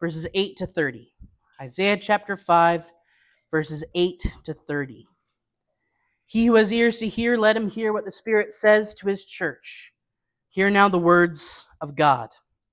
verses 8 to 30. Isaiah chapter 5, verses 8 to 30. He who has ears to hear, let him hear what the Spirit says to his church. Hear now the words of God.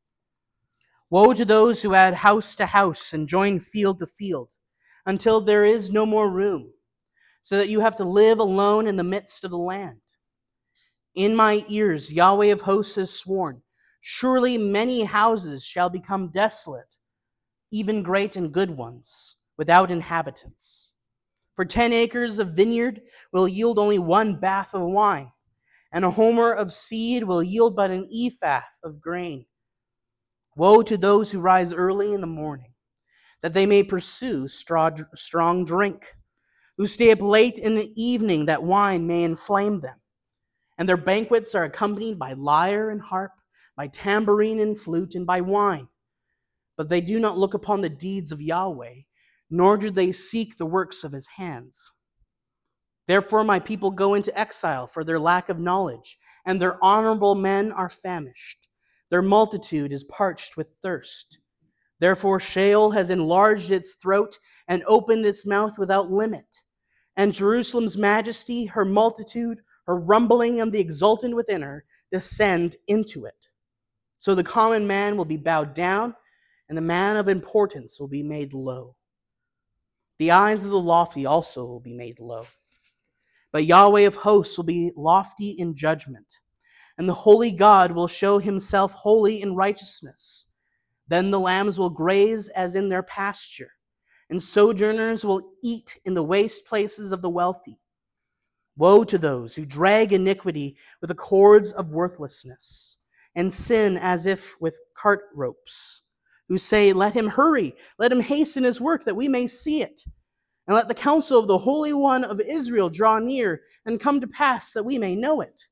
Woe to those who add house to house and join field to field, until there is no more room, so that you have to live alone in the midst of the land. In my ears, Yahweh of hosts has sworn, surely many houses shall become desolate, even great and good ones, without inhabitants. For 10 acres of vineyard will yield only one bath of wine, and a homer of seed will yield but an ephah of grain. Woe to those who rise early in the morning, that they may pursue strong drink, who stay up late in the evening, that wine may inflame them. And their banquets are accompanied by lyre and harp, by tambourine and flute, and by wine. But they do not look upon the deeds of Yahweh, nor do they seek the works of his hands. Therefore my people go into exile for their lack of knowledge, and their honorable men are famished. Their multitude is parched with thirst. Therefore Sheol has enlarged its throat and opened its mouth without limit. And Jerusalem's majesty, her multitude, her rumbling, and the exultant within her descend into it. So the common man will be bowed down, and the man of importance will be made low. The eyes of the lofty also will be made low. But Yahweh of hosts will be lofty in judgment, and the holy God will show himself holy in righteousness. Then the lambs will graze as in their pasture, and sojourners will eat in the waste places of the wealthy. Woe to those who drag iniquity with the cords of worthlessness, and sin as if with cart ropes, who say, let him hurry, let him hasten his work, that we may see it. And let the counsel of the Holy One of Israel draw near, and come to pass, that we may know it.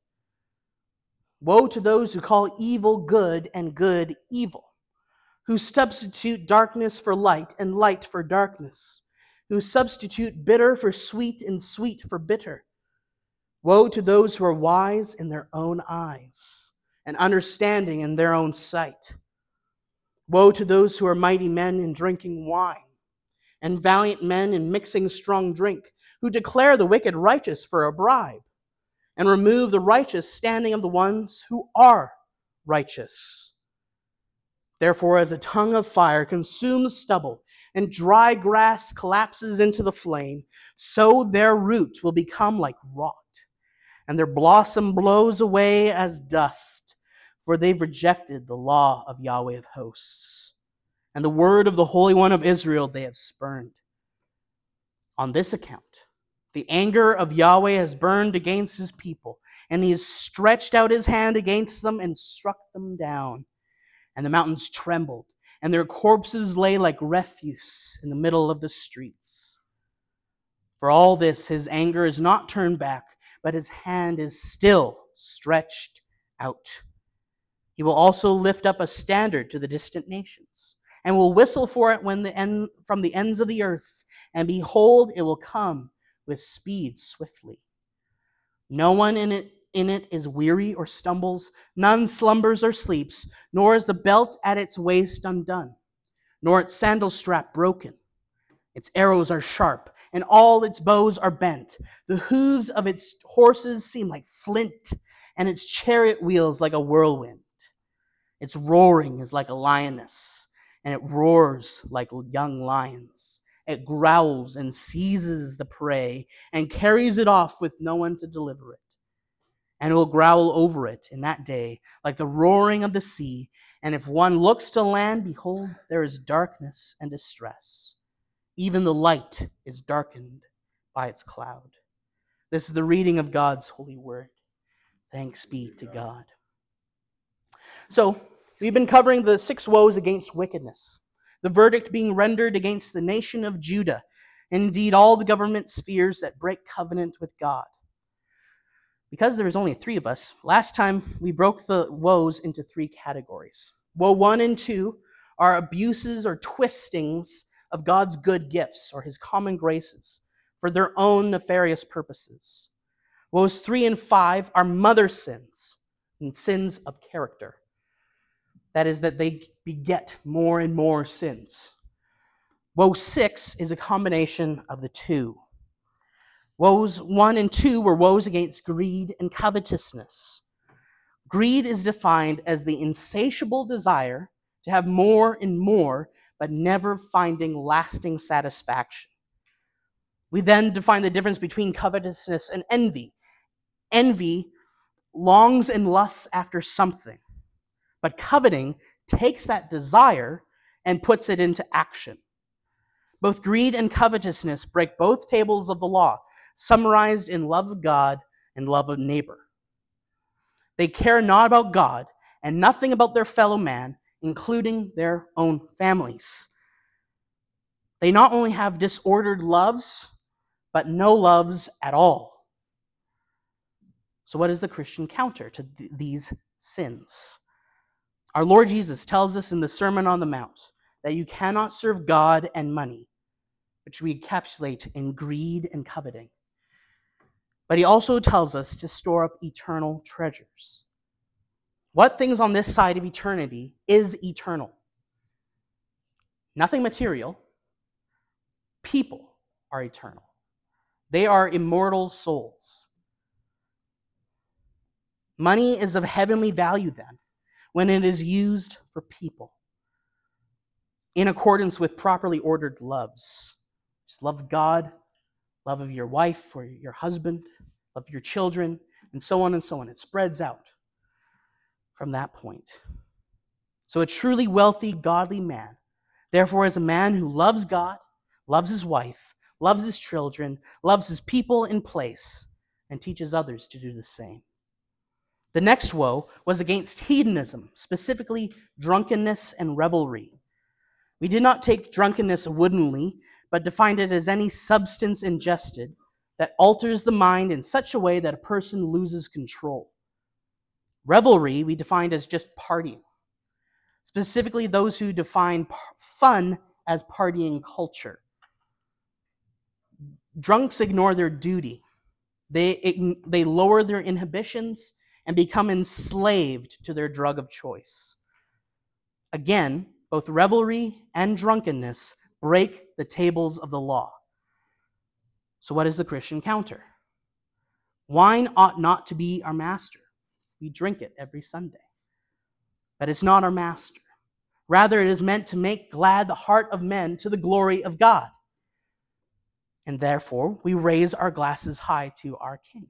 Woe to those who call evil good and good evil, who substitute darkness for light and light for darkness, who substitute bitter for sweet and sweet for bitter. Woe to those who are wise in their own eyes and understanding in their own sight. Woe to those who are mighty men in drinking wine and valiant men in mixing strong drink, who declare the wicked righteous for a bribe and remove the righteous standing of the ones who are righteous. Therefore, as a tongue of fire consumes stubble and dry grass collapses into the flame, so their root will become like rot, and their blossom blows away as dust, for they've rejected the law of Yahweh of hosts, and the word of the Holy One of Israel they have spurned. On this account, the anger of Yahweh has burned against his people, and he has stretched out his hand against them and struck them down. And the mountains trembled, and their corpses lay like refuse in the middle of the streets. For all this, his anger is not turned back, but his hand is still stretched out. He will also lift up a standard to the distant nations, and will whistle for it from the ends of the earth. And behold, it will come with speed swiftly. No one in it is weary or stumbles, none slumbers or sleeps, nor is the belt at its waist undone, nor its sandal strap broken. Its arrows are sharp, and all its bows are bent. The hooves of its horses seem like flint, and its chariot wheels like a whirlwind. Its roaring is like a lioness, and it roars like young lions. It growls and seizes the prey and carries it off with no one to deliver it. And it will growl over it in that day like the roaring of the sea. And if one looks to land, behold, there is darkness and distress. Even the light is darkened by its cloud. This is the reading of God's holy word. Thanks be to God. So, we've been covering the 6 woes against wickedness, the verdict being rendered against the nation of Judah, and indeed all the government spheres that break covenant with God. Because there was only 3 of us, last time we broke the woes into 3 categories. Woe 1 and 2 are abuses or twistings of God's good gifts or his common graces for their own nefarious purposes. Woes 3 and 5 are mother sins and sins of character. That is, that they beget more and more sins. Woe 6 is a combination of the two. Woes 1 and 2 were woes against greed and covetousness. Greed is defined as the insatiable desire to have more and more, but never finding lasting satisfaction. We then define the difference between covetousness and envy. Envy longs and lusts after something, but coveting takes that desire and puts it into action. Both greed and covetousness break both tables of the law, summarized in love of God and love of neighbor. They care not about God and nothing about their fellow man, including their own families. They not only have disordered loves, but no loves at all. So what is the Christian counter to these sins? Our Lord Jesus tells us in the Sermon on the Mount that you cannot serve God and money, which we encapsulate in greed and coveting. But he also tells us to store up eternal treasures. What things on this side of eternity is eternal? Nothing material. People are eternal. They are immortal souls. Money is of heavenly value then, when it is used for people, in accordance with properly ordered loves. Just love of God, love of your wife or your husband, love of your children, and so on and so on. It spreads out from that point. So a truly wealthy, godly man, therefore, is a man who loves God, loves his wife, loves his children, loves his people in place, and teaches others to do the same. The next woe was against hedonism, specifically drunkenness and revelry. We did not take drunkenness woodenly, but defined it as any substance ingested that alters the mind in such a way that a person loses control. Revelry we defined as just partying, specifically those who define fun as partying culture. Drunks ignore their duty. They lower their inhibitions and become enslaved to their drug of choice. Again, both revelry and drunkenness break the tables of the law. So what is the Christian counter? Wine ought not to be our master. We drink it every Sunday. But it's not our master. Rather, it is meant to make glad the heart of men to the glory of God. And therefore, we raise our glasses high to our King.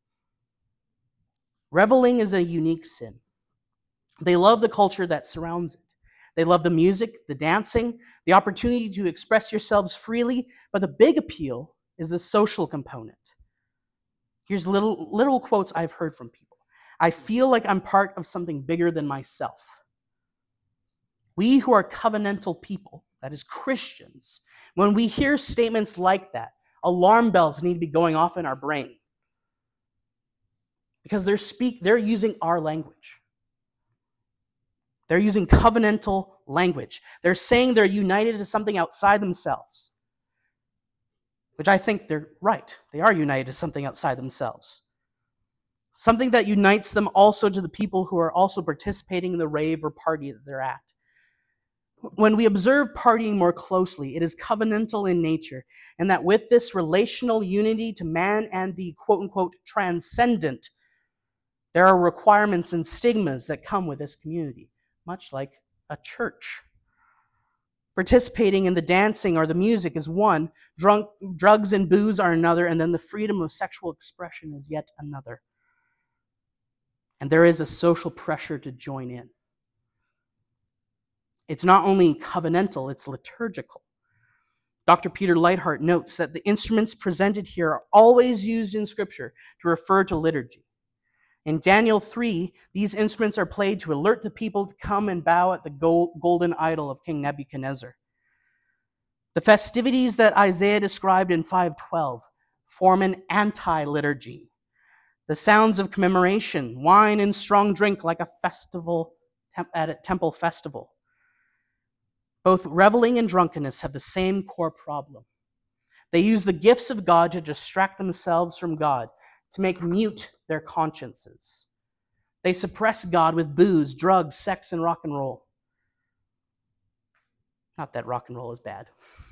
Reveling is a unique sin. They love the culture that surrounds it. They love the music, the dancing, the opportunity to express yourselves freely, but the big appeal is the social component. Here's little quotes I've heard from people. I feel like I'm part of something bigger than myself. We who are covenantal people, that is Christians, when we hear statements like that, alarm bells need to be going off in our brain. Because they're using our language. They're using covenantal language. They're saying they're united to something outside themselves. Which I think they're right. They are united to something outside themselves. Something that unites them also to the people who are also participating in the rave or party that they're at. When we observe partying more closely, it is covenantal in nature, and that with this relational unity to man and the quote-unquote transcendent, there are requirements and stigmas that come with this community, much like a church. Participating in the dancing or the music is one, drugs and booze are another, and then the freedom of sexual expression is yet another. And there is a social pressure to join in. It's not only covenantal, it's liturgical. Dr. Peter Leithart notes that the instruments presented here are always used in Scripture to refer to liturgy. In Daniel 3, these instruments are played to alert the people to come and bow at the golden idol of King Nebuchadnezzar. The festivities that Isaiah described in 5:12 form an anti-liturgy. The sounds of commemoration, wine and strong drink like a festival at a temple festival. Both reveling and drunkenness have the same core problem. They use the gifts of God to distract themselves from God, to make mute their consciences. They suppress God with booze, drugs, sex, and rock and roll. Not that rock and roll is bad.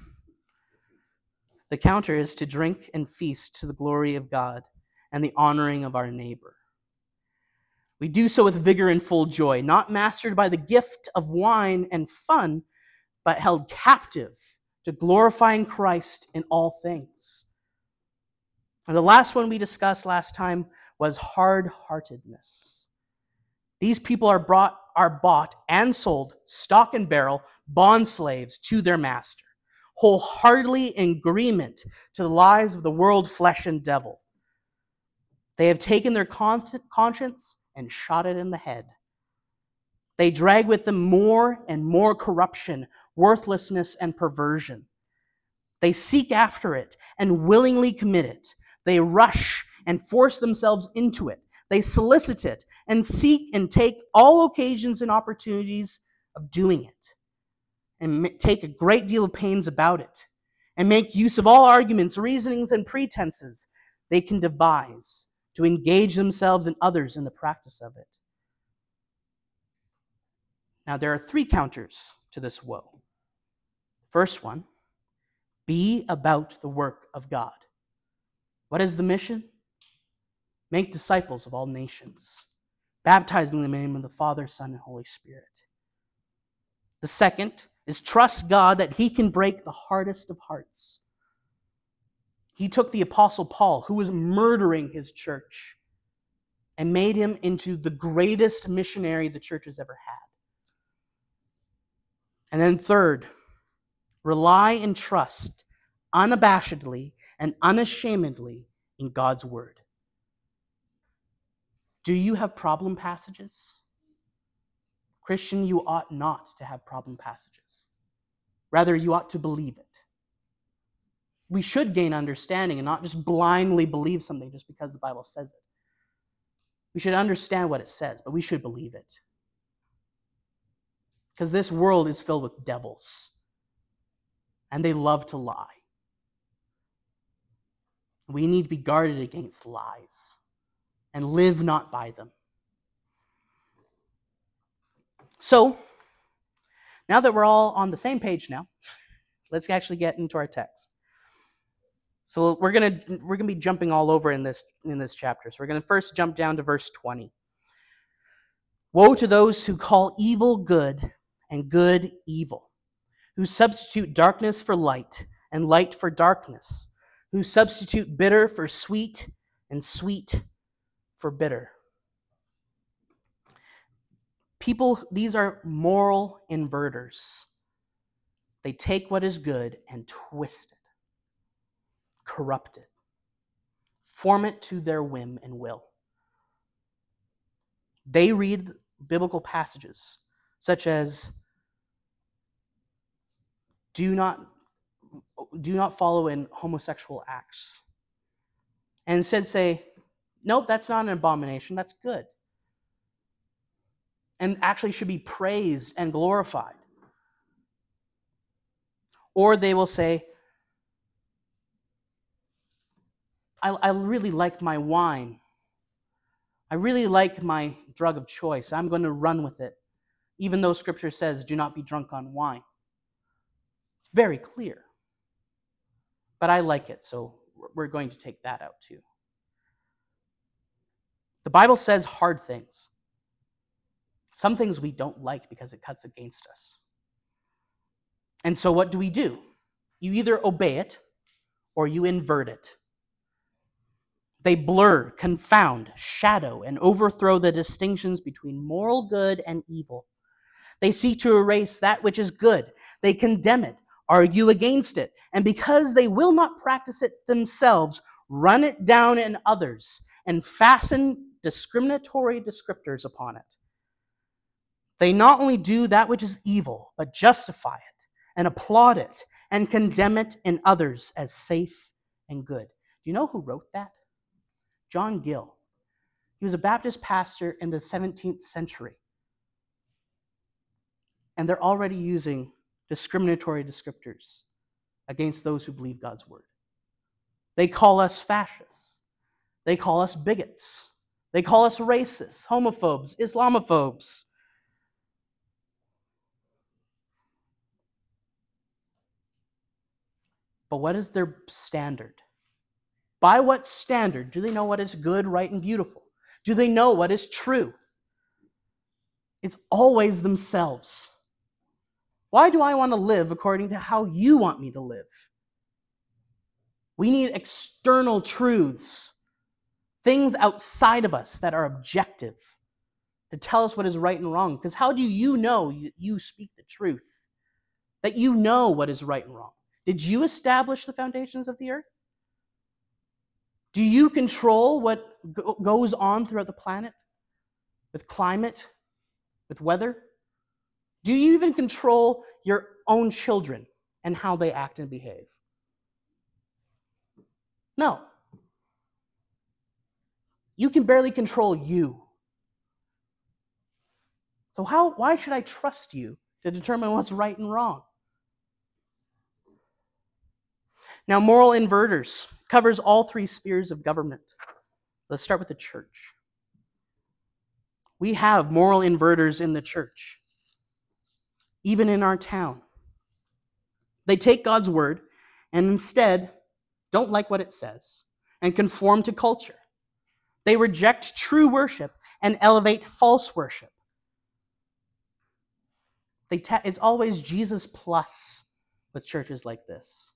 The counter is to drink and feast to the glory of God and the honoring of our neighbor. We do so with vigor and full joy, not mastered by the gift of wine and fun, but held captive to glorifying Christ in all things. And the last one we discussed last time was hard-heartedness. These people are bought and sold, stock and barrel, bond slaves to their master, wholeheartedly in agreement to the lies of the world, flesh, and devil. They have taken their conscience and shot it in the head. They drag with them more and more corruption, worthlessness, and perversion. They seek after it and willingly commit it. They rush and force themselves into it. They solicit it and seek and take all occasions and opportunities of doing it, and take a great deal of pains about it, and make use of all arguments, reasonings, and pretenses they can devise to engage themselves and others in the practice of it. Now, there are 3 counters to this woe. First one, be about the work of God. What is the mission? Make disciples of all nations, baptizing them in the name of the Father, Son, and Holy Spirit. The second is trust God that he can break the hardest of hearts. He took the Apostle Paul, who was murdering his church, and made him into the greatest missionary the church has ever had. And then third, rely and trust unabashedly and unashamedly in God's word. Do you have problem passages? Christian, you ought not to have problem passages. Rather, you ought to believe it. We should gain understanding and not just blindly believe something just because the Bible says it. We should understand what it says, but we should believe it. Because this world is filled with devils, and they love to lie. We need to be guarded against lies and live not by them. So, now that we're all on the same page now, let's actually get into our text. So we're gonna be jumping all over in this chapter. So we're gonna first jump down to verse 20. Woe to those who call evil good and good evil, who substitute darkness for light and light for darkness, who substitute bitter for sweet and sweet for bitter. People, these are moral inverters. They take what is good and twist it, corrupt it, form it to their whim and will. They read biblical passages such as, do not follow in homosexual acts, and instead say, nope, that's not an abomination, that's good, and actually should be praised and glorified. Or they will say, I really like my wine. I really like my drug of choice. I'm going to run with it, even though Scripture says, do not be drunk on wine. It's very clear. But I like it, so we're going to take that out too. The Bible says hard things. Some things we don't like because it cuts against us. And so what do? You either obey it or you invert it. They blur, confound, shadow, and overthrow the distinctions between moral good and evil. They seek to erase that which is good. They condemn it, argue against it, and because they will not practice it themselves, run it down in others and fasten discriminatory descriptors upon it. They not only do that which is evil, but justify it and applaud it and condemn it in others as safe and good. Do you know who wrote that? John Gill. He was a Baptist pastor in the 17th century. And they're already using discriminatory descriptors against those who believe God's word. They call us fascists. They call us bigots. They call us racists, homophobes, Islamophobes. But what is their standard? By what standard do they know what is good, right, and beautiful? Do they know what is true? It's always themselves. Why do I want to live according to how you want me to live? We need external truths, things outside of us that are objective, to tell us what is right and wrong. Because how do you know you speak the truth? That you know what is right and wrong? Did you establish the foundations of the earth? Do you control what goes on throughout the planet? With climate? With weather? Do you even control your own children and how they act and behave? No. You can barely control you. So why should I trust you to determine what's right and wrong? Now, moral inverters covers all three spheres of government. Let's start with the church. We have moral inverters in the church, even in our town. They take God's word and instead don't like what it says and conform to culture. They reject true worship and elevate false worship. It's always Jesus plus with churches like this.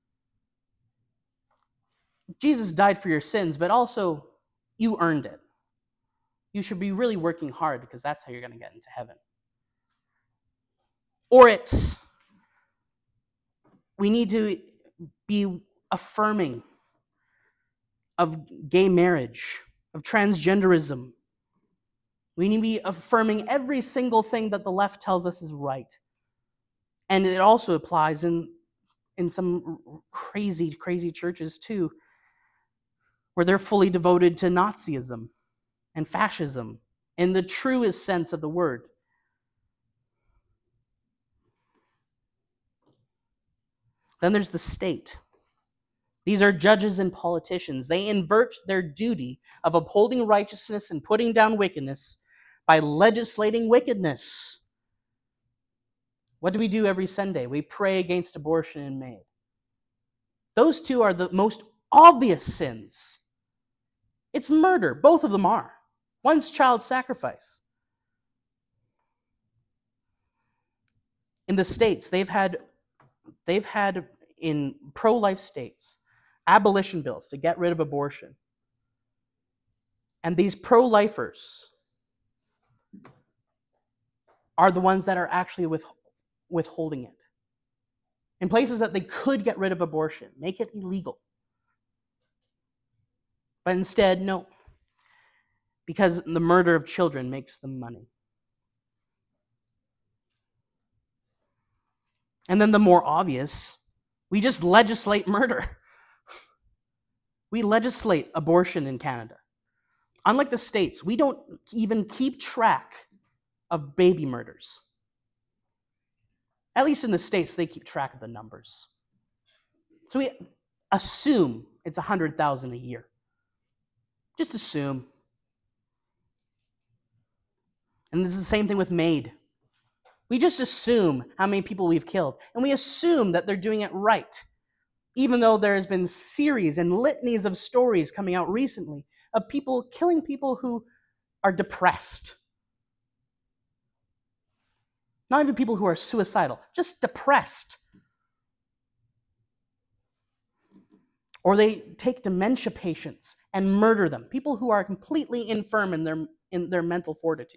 Jesus died for your sins, but also you earned it. You should be really working hard because that's how you're going to get into heaven. Or we need to be affirming of gay marriage, of transgenderism. We need to be affirming every single thing that the left tells us is right. And it also applies in some crazy, crazy churches too, where they're fully devoted to Nazism and fascism in the truest sense of the word. Then there's the state. These are judges and politicians. They invert their duty of upholding righteousness and putting down wickedness by legislating wickedness. What do we do every Sunday? We pray against abortion in May. Those two are the most obvious sins. It's murder. Both of them are. One's child sacrifice. In the States, they've had in pro-life states abolition bills to get rid of abortion. And these pro-lifers are the ones that are actually withholding it. In places that they could get rid of abortion, make it illegal. But instead, no. Because the murder of children makes them money. And then the more obvious, we just legislate murder. We legislate abortion in Canada. Unlike the States, we don't even keep track of baby murders. At least in the States, they keep track of the numbers. So we assume it's 100,000 a year. Just assume. And this is the same thing with MAID. We just assume how many people we've killed. And we assume that they're doing it right. Even though there has been series and litanies of stories coming out recently of people killing people who are depressed. Not even people who are suicidal, just depressed. Or they take dementia patients and murder them, people who are completely infirm in their mental fortitude.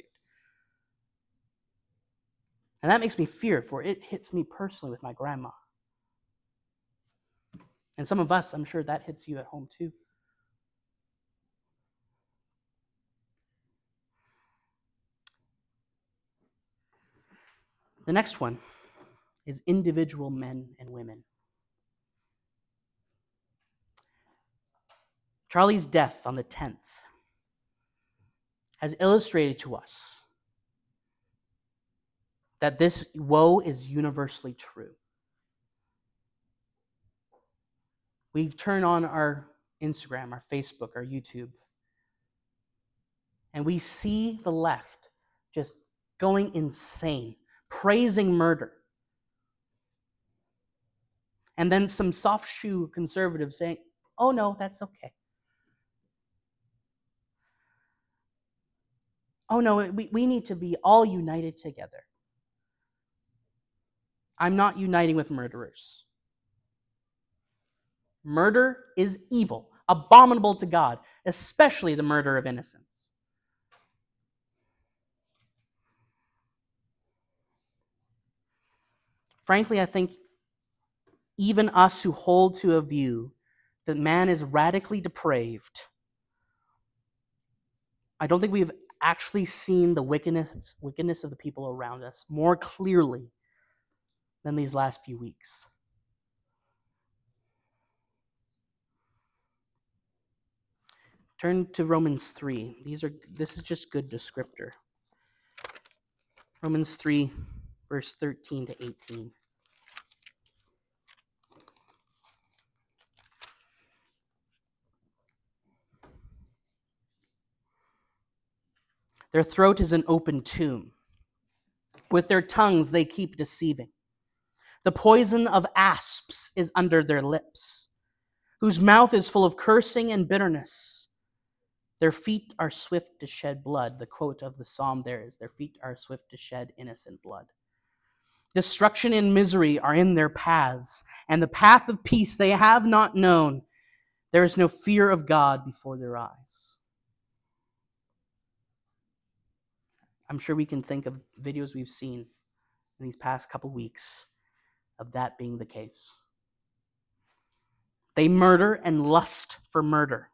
And that makes me fear, for it hits me personally with my grandma. And some of us, I'm sure that hits you at home too. The next one is individual men and women. Charlie's death on the 10th has illustrated to us that this woe is universally true. We turn on our Instagram, our Facebook, our YouTube, And we see the left just going insane, praising murder. And then some soft shoe conservatives saying, oh no, that's okay. Oh no, we need to be all united together. I'm not uniting with murderers. Murder is evil, abominable to God, especially the murder of innocents. Frankly, I think even us who hold to a view that man is radically depraved, I don't think we've actually seen the wickedness of the people around us more clearly than these last few weeks. Turn to Romans 3. This is just good descriptor. Romans 3, verse 13 to 18. Their throat is an open tomb. With their tongues they keep deceiving. The poison of asps is under their lips, whose mouth is full of cursing and bitterness. Their feet are swift to shed blood. The quote of the psalm there is, their feet are swift to shed innocent blood. Destruction and misery are in their paths, and the path of peace they have not known. There is no fear of God before their eyes. I'm sure we can think of videos we've seen in these past couple weeks of that being the case. They murder and lust for murder.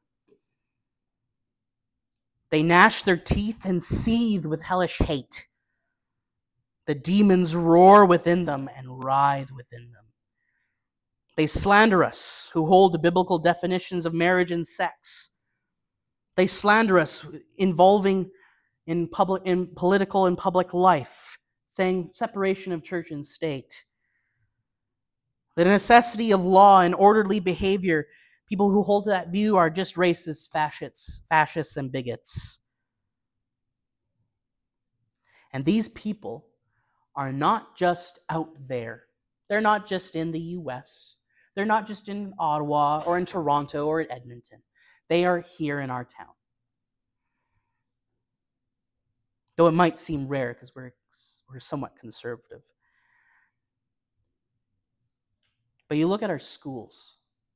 They gnash their teeth and seethe with hellish hate. The demons roar within them and writhe within them. They slander us who hold the biblical definitions of marriage and sex. They slander us involving in political and public life, saying separation of church and state. The necessity of law and orderly behavior. People who hold to that view are just racists, fascists, and bigots. And these people are not just out there. They're not just in the US. They're not just in Ottawa or in Toronto or in Edmonton. They are here in our town. Though it might seem rare because we're somewhat conservative. But you look at our schools.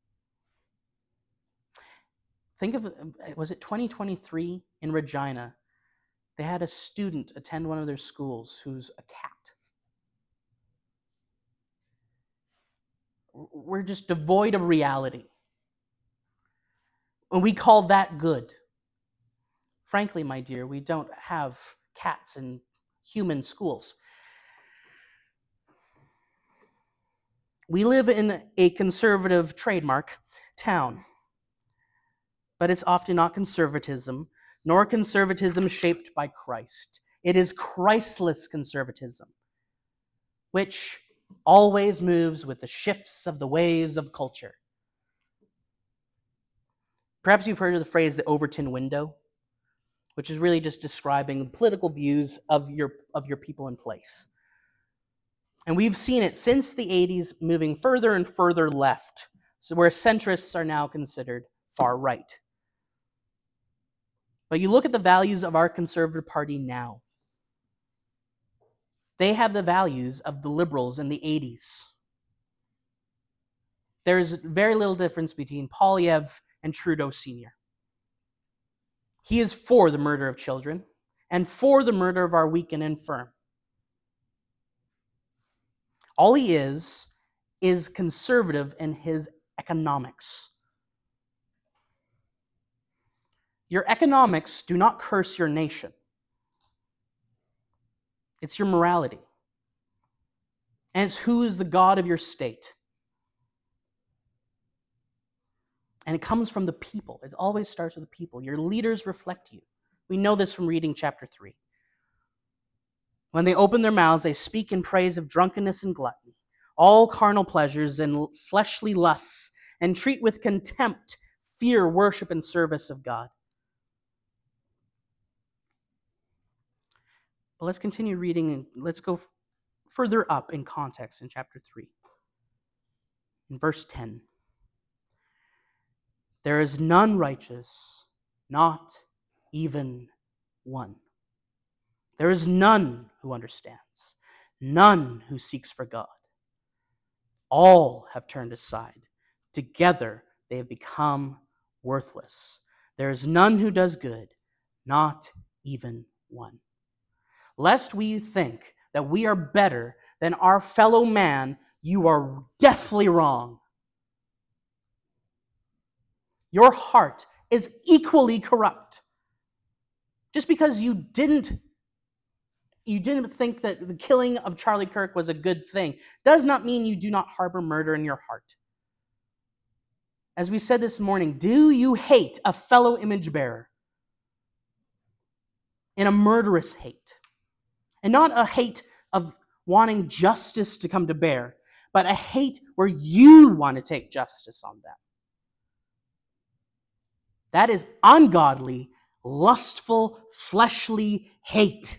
Think of, was it 2023 in Regina? They had a student attend one of their schools who's a cat. We're just devoid of reality. And we call that good. Frankly, my dear, we don't have cats in human schools. We live in a conservative trademark town, but it's often not conservatism, nor conservatism shaped by Christ. It is Christless conservatism, which always moves with the shifts of the waves of culture. Perhaps you've heard of the phrase the Overton window, which is really just describing the political views of your people in place. And we've seen it since the 80s moving further and further left, so where centrists are now considered far right. But you look at the values of our Conservative Party now. They have the values of the Liberals in the 80s. There's very little difference between Poilievre and Trudeau Sr. He is for the murder of children and for the murder of our weak and infirm. All he is conservative in his economics. Your economics do not curse your nation. It's your morality. And it's who is the God of your state. And it comes from the people. It always starts with the people. Your leaders reflect you. We know this from reading chapter 3. When they open their mouths, they speak in praise of drunkenness and gluttony, all carnal pleasures and fleshly lusts, and treat with contempt fear, worship, and service of God. But let's continue reading and let's go further up in context in chapter 3. In verse 10, there is none righteous, not even one. There is none who understands, none who seeks for God. All have turned aside. Together they have become worthless. There is none who does good, not even one. Lest we think that we are better than our fellow man, you are deathly wrong. Your heart is equally corrupt. Just because you didn't think that the killing of Charlie Kirk was a good thing does not mean you do not harbor murder in your heart. As we said this morning, do you hate a fellow image bearer? In a murderous hate. And not a hate of wanting justice to come to bear, but a hate where you want to take justice on them. That is ungodly, lustful, fleshly hate.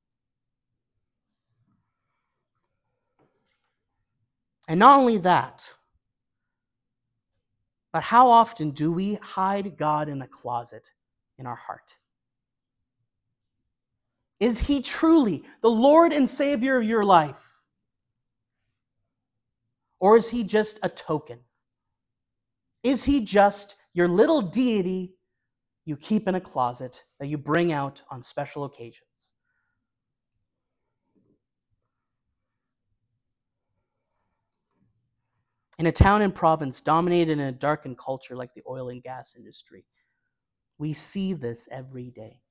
And not only that, but how often do we hide God in a closet in our heart? Is he truly the Lord and Savior of your life? Or is he just a token? Is he just your little deity you keep in a closet that you bring out on special occasions? In a town and province dominated in a darkened culture like the oil and gas industry, we see this every day.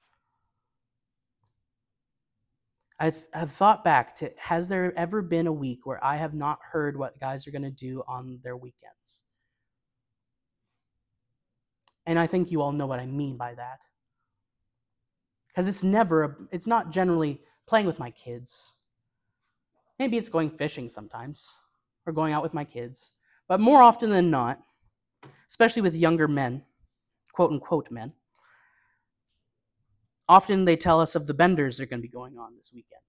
I've thought back to, has there ever been a week where I have not heard what guys are going to do on their weekends? And I think you all know what I mean by that. Because it's not generally playing with my kids. Maybe it's going fishing sometimes, or going out with my kids. But more often than not, especially with younger men, quote unquote men, often they tell us of the benders that are going to be going on this weekend.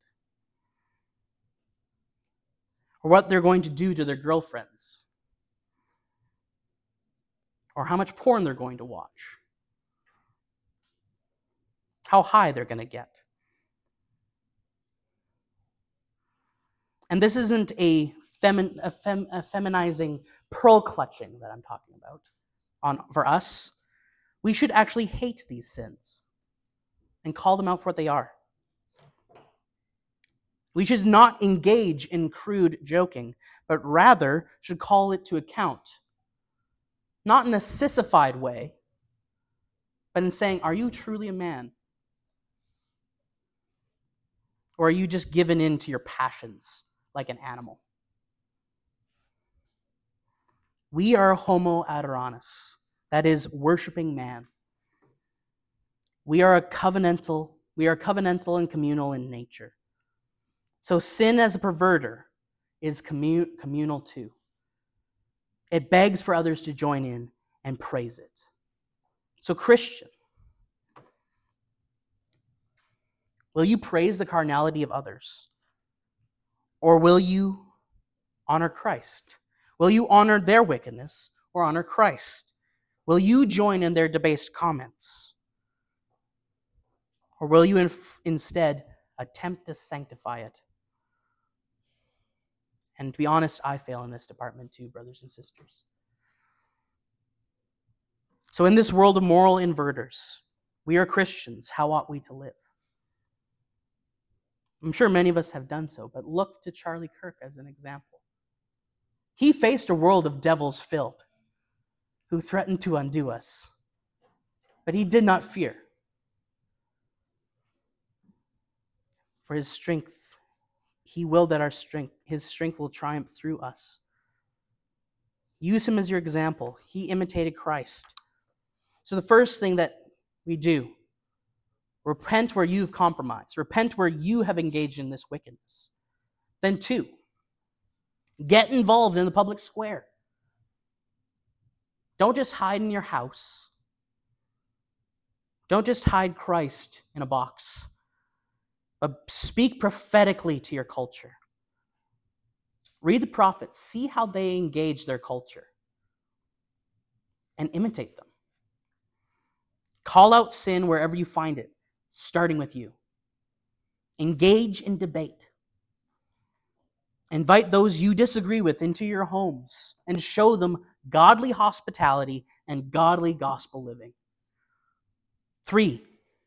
Or what they're going to do to their girlfriends. Or how much porn they're going to watch. How high they're going to get. And this isn't a feminizing pearl clutching that I'm talking about. For us, we should actually hate these sins and call them out for what they are. We should not engage in crude joking, but rather should call it to account. Not in a sissified way, but in saying, are you truly a man? Or are you just given in to your passions like an animal? We are homo adoramus, that is, worshiping man. We are covenantal and communal in nature. So sin as a perverter is communal too. It begs for others to join in and praise it. So Christian, will you praise the carnality of others? Or will you honor Christ? Will you honor their wickedness or honor Christ? Will you join in their debased comments? Or will you instead attempt to sanctify it? And to be honest, I fail in this department too, brothers and sisters. So in this world of moral inverters, we are Christians. How ought we to live? I'm sure many of us have done so, but look to Charlie Kirk as an example. He faced a world of devils filled who threatened to undo us, but he did not fear. For his strength, he willed that his strength will triumph through us. Use him as your example. He imitated Christ. So the first thing that we do, repent where you've compromised. Repent where you have engaged in this wickedness. Then 2, get involved in the public square. Don't just hide in your house. Don't just hide Christ in a box. but speak prophetically to your culture. Read the prophets. See how they engage their culture and imitate them. Call out sin wherever you find it, starting with you. Engage in debate. Invite those you disagree with into your homes and show them godly hospitality and godly gospel living. 3,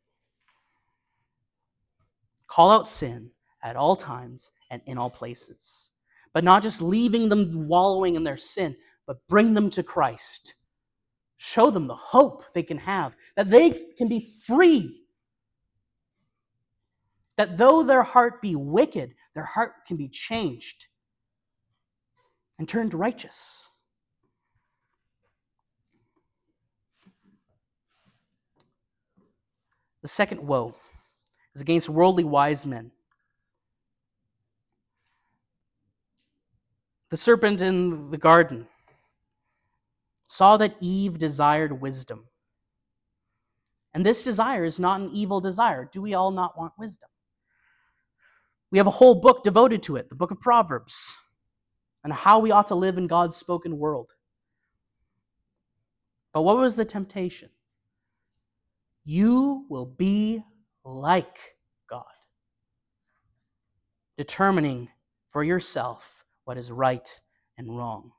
call out sin at all times and in all places, but not just leaving them wallowing in their sin, but bring them to Christ. Show them the hope they can have, that they can be free. That though their heart be wicked, their heart can be changed and turned righteous. The second woe is against worldly wise men. The serpent in the garden saw that Eve desired wisdom. And this desire is not an evil desire. Do we all not want wisdom? We have a whole book devoted to it, the book of Proverbs, and how we ought to live in God's spoken world. But what was the temptation? You will be like God, determining for yourself what is right and wrong.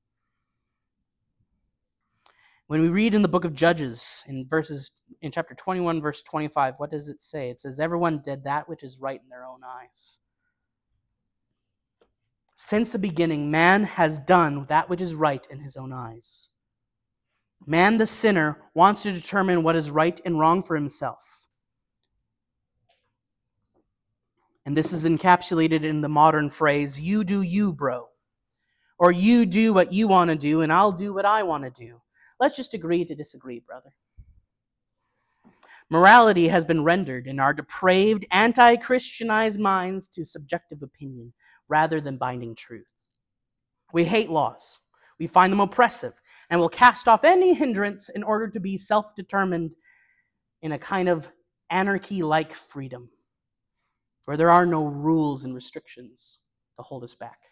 When we read in the book of Judges, in chapter 21, verse 25, what does it say? It says, everyone did that which is right in their own eyes. Since the beginning, man has done that which is right in his own eyes. Man, the sinner, wants to determine what is right and wrong for himself. And this is encapsulated in the modern phrase, you do you, bro. Or you do what you want to do, and I'll do what I want to do. Let's just agree to disagree, brother. Morality has been rendered in our depraved, anti-Christianized minds to subjective opinion rather than binding truth. We hate laws. We find them oppressive and will cast off any hindrance in order to be self-determined in a kind of anarchy-like freedom where there are no rules and restrictions to hold us back.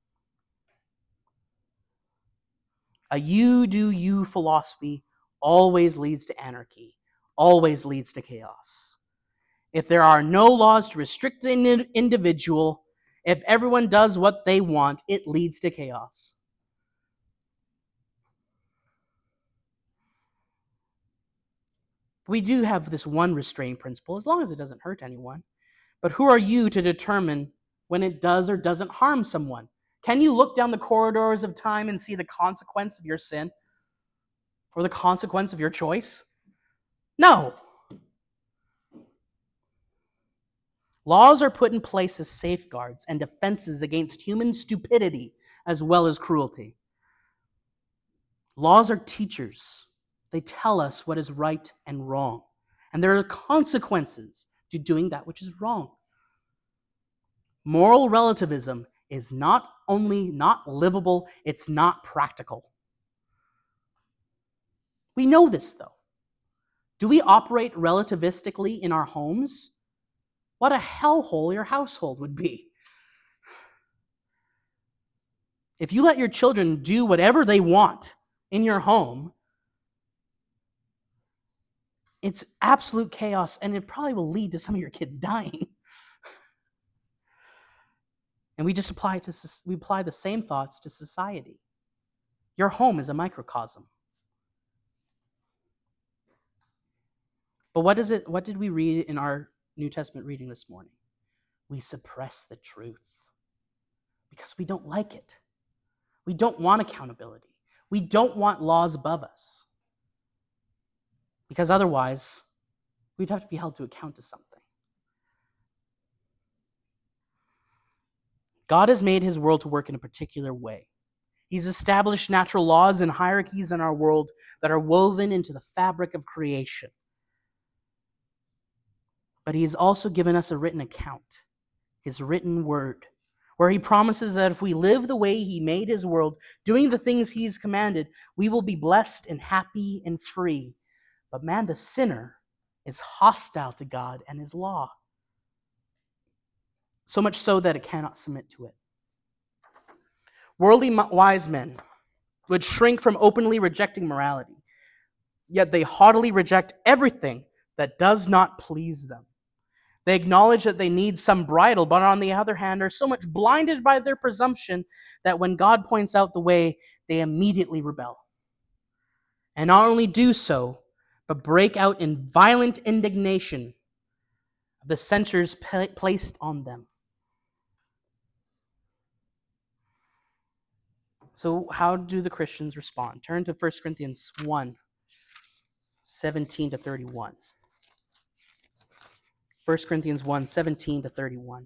A you do you philosophy always leads to anarchy, always leads to chaos. If there are no laws to restrict the individual, if everyone does what they want, it leads to chaos. We do have this one restraining principle, as long as it doesn't hurt anyone. But who are you to determine when it does or doesn't harm someone? Can you look down the corridors of time and see the consequence of your sin? Or the consequence of your choice? No. Laws are put in place as safeguards and defenses against human stupidity as well as cruelty. Laws are teachers. They tell us what is right and wrong. And there are consequences to doing that which is wrong. Moral relativism is not only not livable, it's not practical. We know this, though. Do we operate relativistically in our homes? What a hellhole your household would be. If you let your children do whatever they want in your home, it's absolute chaos, and it probably will lead to some of your kids dying. And we apply the same thoughts to society. Your home is a microcosm. But what did we read in our New Testament reading this morning? We suppress the truth because we don't like it. We don't want accountability. We don't want laws above us. Because otherwise, we'd have to be held to account to something. God has made his world to work in a particular way. He's established natural laws and hierarchies in our world that are woven into the fabric of creation. But he has also given us a written account, his written word, where he promises that if we live the way he made his world, doing the things he's commanded, we will be blessed and happy and free. But man, the sinner, is hostile to God and his law. so much so that it cannot submit to it. Worldly wise men would shrink from openly rejecting morality, yet they haughtily reject everything that does not please them. They acknowledge that they need some bridle, but on the other hand are so much blinded by their presumption that when God points out the way, they immediately rebel. And not only do so, but break out in violent indignation of the censures placed on them. So how do the Christians respond? Turn to 1 Corinthians 1, 17 to 31. 1 Corinthians 1, 17 to 31.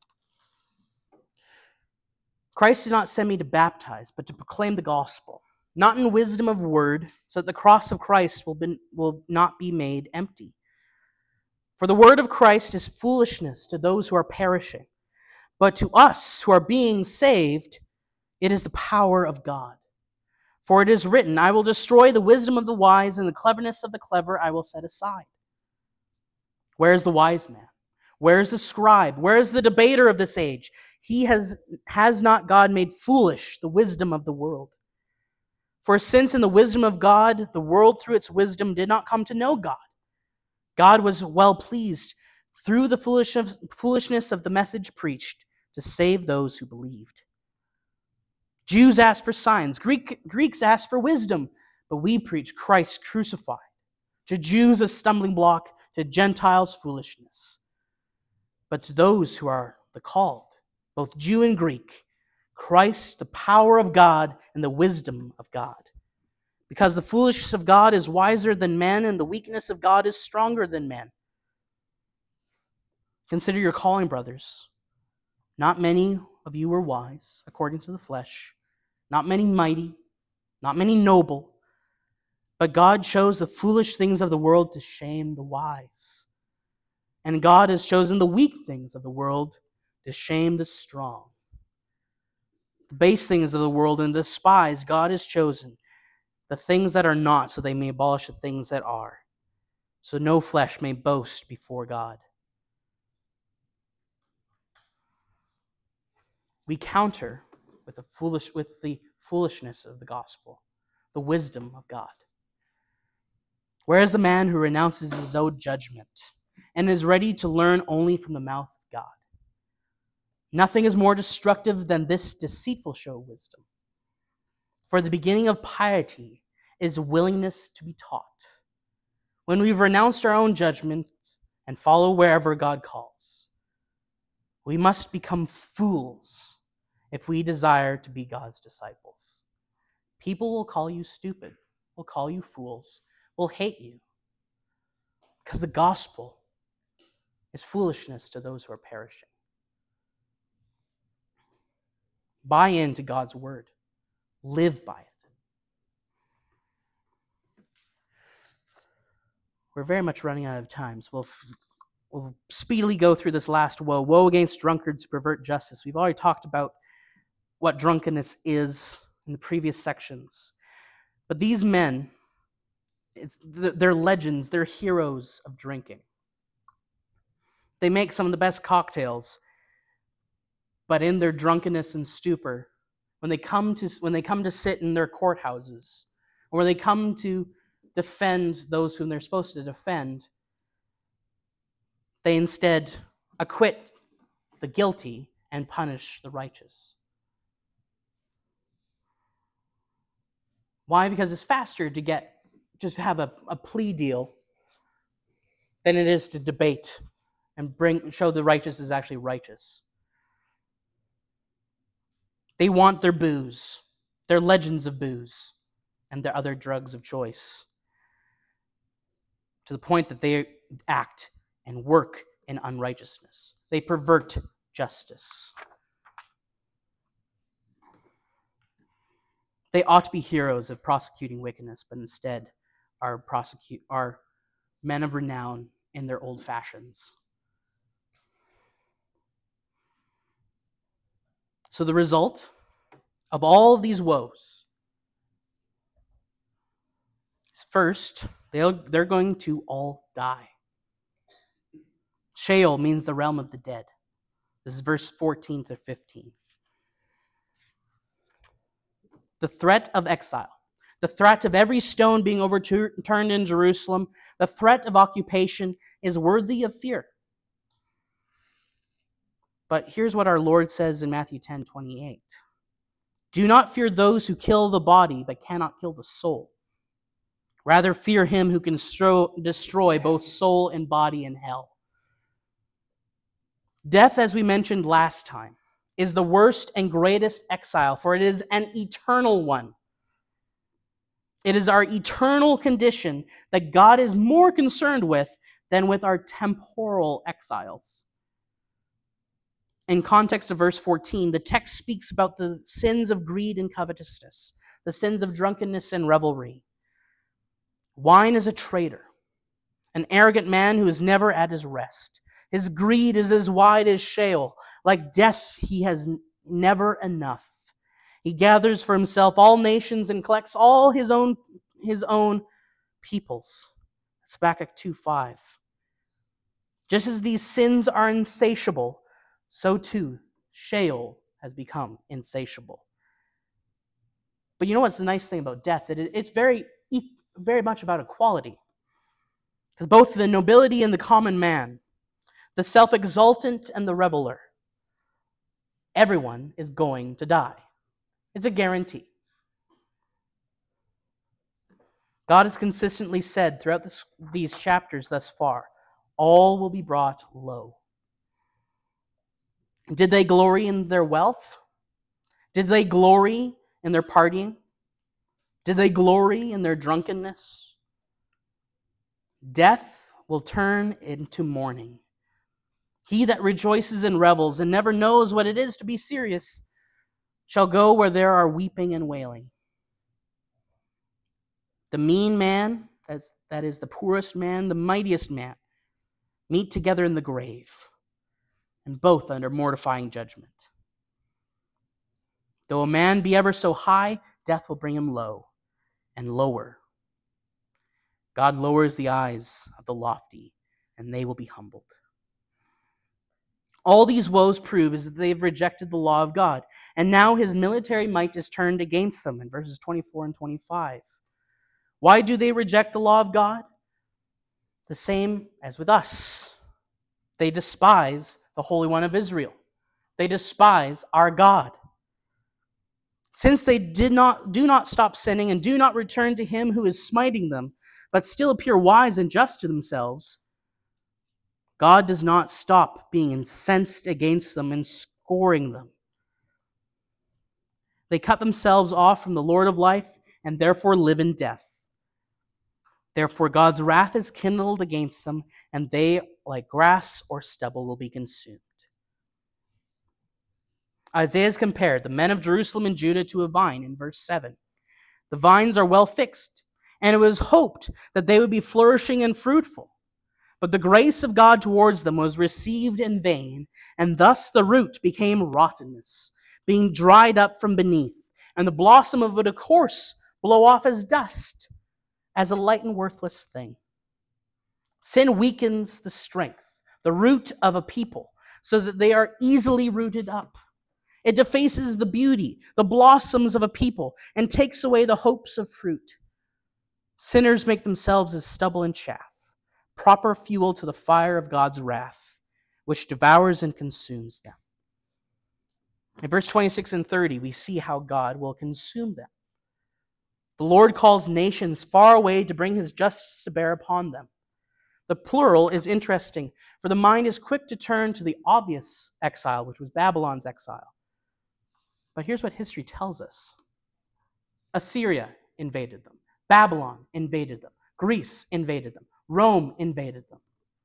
Christ did not send me to baptize, but to proclaim the gospel, not in wisdom of word, so that the cross of Christ will not be made empty. For the word of Christ is foolishness to those who are perishing, but to us who are being saved, it is the power of God. For it is written, I will destroy the wisdom of the wise, and the cleverness of the clever I will set aside. Where is the wise man? Where is the scribe? Where is the debater of this age? Has not God made foolish the wisdom of the world? For since in the wisdom of God, the world through its wisdom did not come to know God, God was well pleased through the foolishness of the message preached to save those who believed. Jews ask for signs, Greeks ask for wisdom, but we preach Christ crucified. To Jews a stumbling block, to Gentiles foolishness. But to those who are the called, both Jew and Greek, Christ, the power of God and the wisdom of God. Because the foolishness of God is wiser than men, and the weakness of God is stronger than men. Consider your calling, brothers. Not many of you were wise, according to the flesh, not many mighty, not many noble, but God chose the foolish things of the world to shame the wise. And God has chosen the weak things of the world to shame the strong. The base things of the world and despise God has chosen the things that are not, so they may abolish the things that are, so no flesh may boast before God. We counter with the foolishness of the gospel, the wisdom of God. Where is the man who renounces his own judgment and is ready to learn only from the mouth of God? Nothing is more destructive than this deceitful show of wisdom. For the beginning of piety is willingness to be taught. When we've renounced our own judgment and follow wherever God calls, we must become fools if we desire to be God's disciples. People will call you stupid, will call you fools, will hate you, because the gospel is foolishness to those who are perishing. Buy into God's word. Live by it. We're very much running out of time, so we'll speedily go through this last woe. Woe against drunkards who pervert justice. We've already talked about what drunkenness is in the previous sections. But these men, they're legends, they're heroes of drinking. They make some of the best cocktails, but in their drunkenness and stupor, when they come to sit in their courthouses, or when they come to defend those whom they're supposed to defend, they instead acquit the guilty and punish the righteous. Why? Because it's faster to just have a plea deal than it is to debate and show the righteous is actually righteous. They want their booze, their legends of booze, and their other drugs of choice, to the point that they act and work in unrighteousness. They pervert justice. They ought to be heroes of prosecuting wickedness, but instead are men of renown in their old fashions. So the result of all of these woes is, first, they're going to all die. Sheol means the realm of the dead. This is verse 14 to 15. The threat of exile, the threat of every stone being overturned in Jerusalem, the threat of occupation is worthy of fear. But here's what our Lord says in Matthew 10:28. Do not fear those who kill the body but cannot kill the soul. Rather fear him who can destroy both soul and body in hell. Death, as we mentioned last time, is the worst and greatest exile, for it is an eternal one. It is our eternal condition that God is more concerned with than with our temporal exiles. In context of verse 14, the text speaks about the sins of greed and covetousness, the sins of drunkenness and revelry. Wine is a traitor, an arrogant man who is never at his rest. His greed is as wide as Sheol. Like death, he has never enough. He gathers for himself all nations and collects all his own peoples. That's Habakkuk 2:5. Just as these sins are insatiable, so too Sheol has become insatiable. But you know what's the nice thing about death? It's very much about equality. Because both the nobility and the common man, the self-exultant and the reveler, everyone is going to die. It's a guarantee. God has consistently said throughout these chapters thus far, all will be brought low. Did they glory in their wealth? Did they glory in their partying? Did they glory in their drunkenness? Death will turn into mourning. He that rejoices and revels and never knows what it is to be serious shall go where there are weeping and wailing. The mean man, that is the poorest man, the mightiest man, meet together in the grave, and both under mortifying judgment. Though a man be ever so high, death will bring him low and lower. God lowers the eyes of the lofty, and they will be humbled. All these woes prove is that they have rejected the law of God, and now his military might is turned against them in verses 24 and 25. Why do they reject the law of God? The same as with us. They despise the Holy One of Israel. They despise our God. Since they do not stop sinning and do not return to him who is smiting them, but still appear wise and just to themselves, God does not stop being incensed against them and scoring them. They cut themselves off from the Lord of life and therefore live in death. Therefore God's wrath is kindled against them, and they, like grass or stubble, will be consumed. Isaiah has compared the men of Jerusalem and Judah to a vine in verse 7. The vines are well fixed, and it was hoped that they would be flourishing and fruitful. But the grace of God towards them was received in vain, and thus the root became rottenness, being dried up from beneath, and the blossom of it, of course, blow off as dust, as a light and worthless thing. Sin weakens the strength, the root of a people, so that they are easily rooted up. It defaces the beauty, the blossoms of a people, and takes away the hopes of fruit. Sinners make themselves as stubble and chaff, proper fuel to the fire of God's wrath, which devours and consumes them. In verse 26 and 30, we see how God will consume them. The Lord calls nations far away to bring his justice to bear upon them. The plural is interesting, for the mind is quick to turn to the obvious exile, which was Babylon's exile. But here's what history tells us. Assyria invaded them. Babylon invaded them. Greece invaded them. Rome invaded them.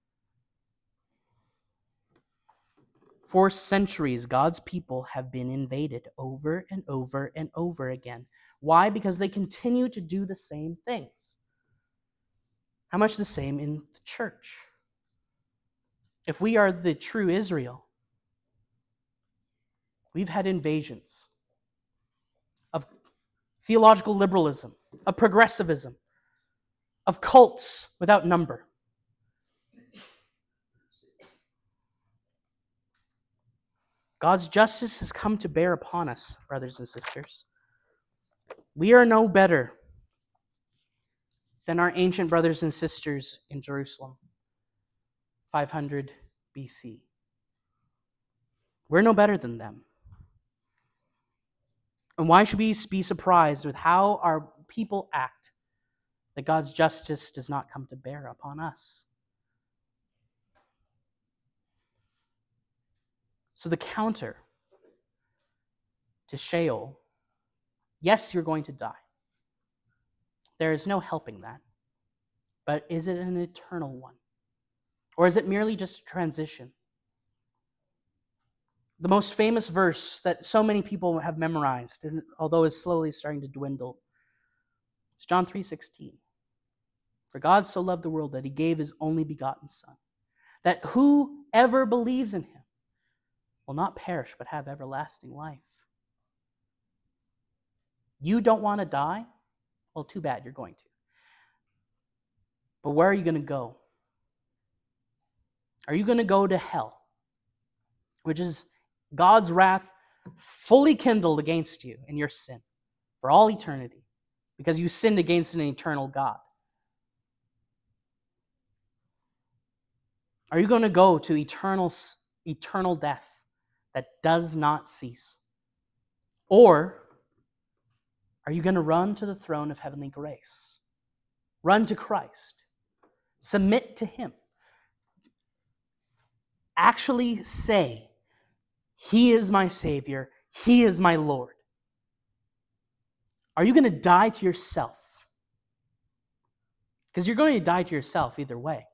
For centuries, God's people have been invaded over and over and over again. Why? Because they continue to do the same things. How much the same in the church? If we are the true Israel, we've had invasions of theological liberalism, of progressivism, of cults without number. God's justice has come to bear upon us, brothers and sisters. We are no better than our ancient brothers and sisters in Jerusalem, 500 BC. We're no better than them. And why should we be surprised with how our people act that God's justice does not come to bear upon us? So the counter to Sheol, yes, you're going to die. There is no helping that. But is it an eternal one? Or is it merely just a transition? The most famous verse that so many people have memorized, and although is slowly starting to dwindle, is John 3:16. For God so loved the world that he gave his only begotten Son, that whoever believes in him will not perish but have everlasting life. You don't want to die? Well, too bad, you're going to. But where are you going to go? Are you going to go to hell, which is God's wrath fully kindled against you in your sin for all eternity, because you sinned against an eternal God? Are you going to go to eternal death that does not cease? Or are you going to run to the throne of heavenly grace? Run to Christ. Submit to him. Actually say, he is my Savior. He is my Lord. Are you going to die to yourself? Because you're going to die to yourself either way.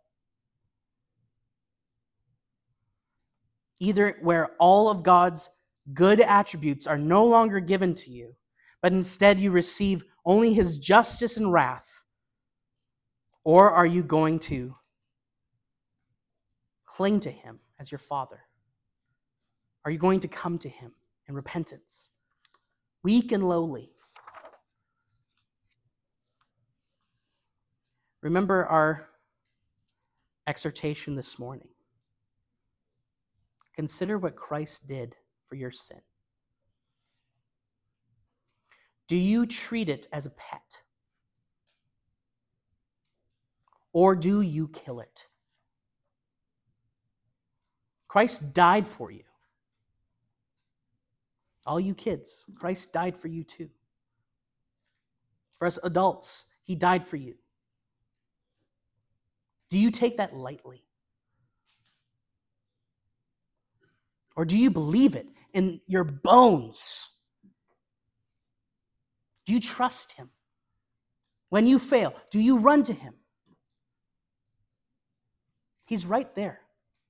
Either where all of God's good attributes are no longer given to you, but instead you receive only his justice and wrath, or are you going to cling to him as your Father? Are you going to come to him in repentance, weak and lowly? Remember our exhortation this morning. Consider what Christ did for your sin. Do you treat it as a pet? Or do you kill it? Christ died for you. All you kids, Christ died for you too. For us adults, he died for you. Do you take that lightly? Or do you believe it in your bones? Do you trust him? When you fail, do you run to him? He's right there.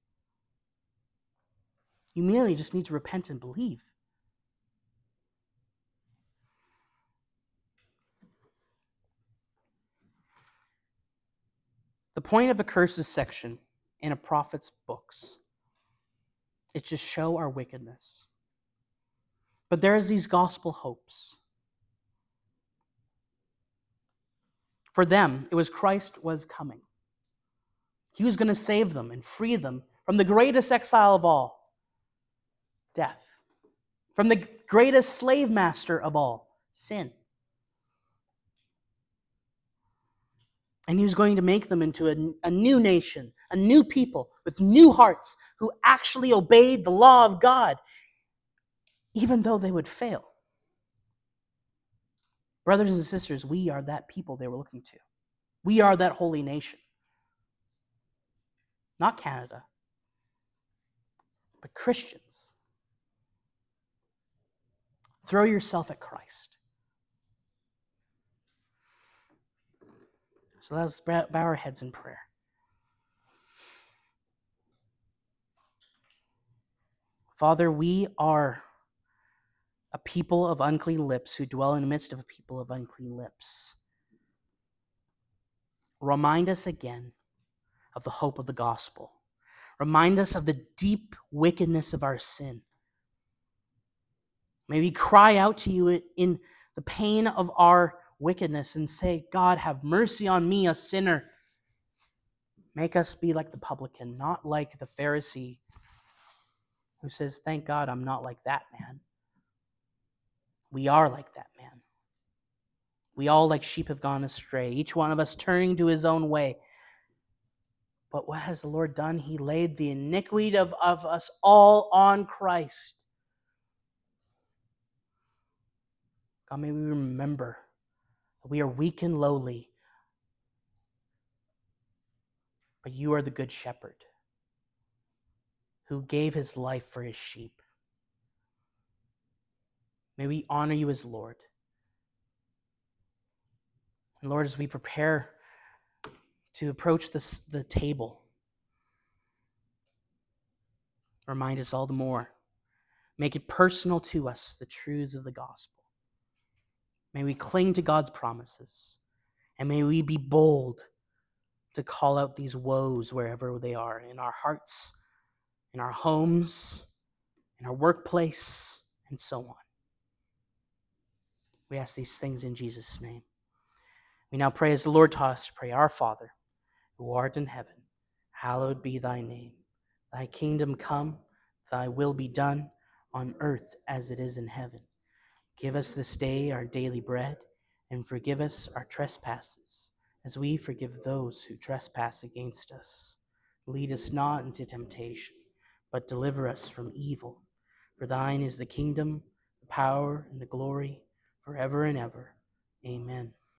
You merely just need to repent and believe. The point of a curses section in a prophet's books is to show our wickedness. But there is these gospel hopes. For them, it was Christ was coming. He was going to save them and free them from the greatest exile of all, death. From the greatest slave master of all, sin. And he was going to make them into a new nation, a new people with new hearts who actually obeyed the law of God, even though they would fail. Brothers and sisters, we are that people they were looking to. We are that holy nation. Not Canada, but Christians. Throw yourself at Christ. So let's bow our heads in prayer. Father, we are a people of unclean lips who dwell in the midst of a people of unclean lips. Remind us again of the hope of the gospel. Remind us of the deep wickedness of our sin. May we cry out to you in the pain of our wickedness and say, God, have mercy on me, a sinner. Make us be like the publican, not like the Pharisee who says, thank God I'm not like that man. We are like that man. We all like sheep have gone astray, each one of us turning to his own way. But what has the Lord done? He laid the iniquity of us all on Christ. God, may we remember that we are weak and lowly, but you are the good shepherd who gave his life for his sheep. May we honor you as Lord. And Lord, as we prepare to approach the table, remind us all the more. Make it personal to us, the truths of the gospel. May we cling to God's promises, and may we be bold to call out these woes wherever they are, in our hearts, in our homes, in our workplace, and so on. We ask these things in Jesus' name. We now pray as the Lord taught us to pray, Our Father, who art in heaven, hallowed be thy name. Thy kingdom come, thy will be done, on earth as it is in heaven. Give us this day our daily bread, and forgive us our trespasses, as we forgive those who trespass against us. Lead us not into temptation, but deliver us from evil. For thine is the kingdom, the power, and the glory, forever and ever. Amen.